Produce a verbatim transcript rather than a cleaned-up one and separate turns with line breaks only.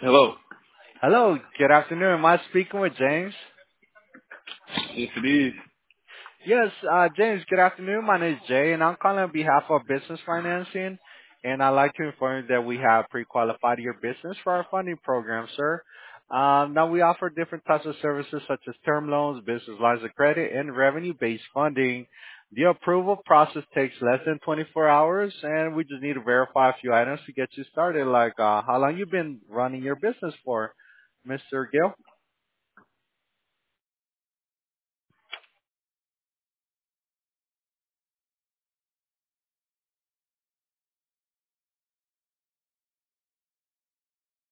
Hello.
Hello, good afternoon. Am I speaking with James?
Yes, it is.
Yes, uh, James, good afternoon. My name is Jay, and I'm calling on behalf of Business Financing, and I'd like to inform you that we have pre-qualified your business for our funding program, sir. Um, now, we offer different types of services such as term loans, business lines of credit, and revenue-based funding. The approval process takes less than twenty-four hours, and we just need to verify a few items to get you started, like uh, how long you been running your business for, Mister Gill?